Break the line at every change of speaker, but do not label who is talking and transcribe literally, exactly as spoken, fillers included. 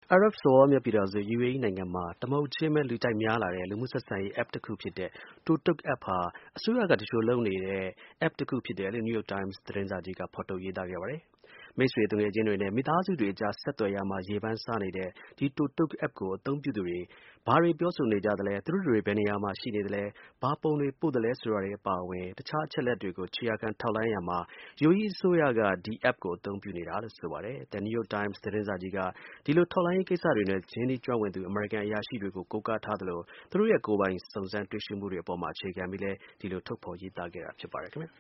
အာရပ်စော်ဘွားများပြည်ထောင်စု ယူအေအီး နိုင်ငံမှာ တစ်မဟုတ်ချင်းပဲ လူကြိုက်များလာတဲ့ လူမှုဆက်ဆံရေး app တစ်ခုဖြစ်တဲ့ ToTo app ဟာ အစိုးရက သူလျှိုလုပ်နေတဲ့ app တစ်ခုဖြစ်တယ်လို့ New York Times သတင်းစာကြီးက ဖော်ထုတ်ရေးသားခဲ့ပါတယ်။ မိတ်ဆွေ သူငယ်ချင်းတွေနဲ့ မိသားစုတွေအကြား ဆက်သွယ်ရာမှာ ရေပန်းစားနေတဲ့ ဒီ ToTo app ကို အသုံးပြုသူတွေ ဘာတွေ ပြောဆိုနေကြသလဲ၊ သူတို့တွေ ဘယ်နေရာမှာ ရှိနေသလဲ၊ ဘာပုံတွေ ပို့သလဲဆိုတာတွေ အပါအဝင် တစ်ခြား အချက်အလက်တွေကို ခြေရာခံ ထောက်လှမ်းရာမှာ ယူအေအီး အစိုးရက ဒီ app ကို အသုံးပြုနေတာလို့ ဆိုပါတယ်။ The New York Times သတင်းစာကြီးက ဒီလို ထောက်လှမ်းရေးကိစ္စတွေနဲ့ ရင်းနှီးကျွမ်းဝင်သူ အမေရိကန် အရာရှိတွေကို ကိုးကားထားသလို သူတို့ရဲ့ ကိုယ်ပိုင် စုံစမ်းတွေ့ရှိမှုတွေအပေါ် အခြေခံပြီးလည်း ဒီလို ထုတ်ဖော်ရေးသားခဲ့တာ ဖြစ်ပါတယ်ခင်ဗျာ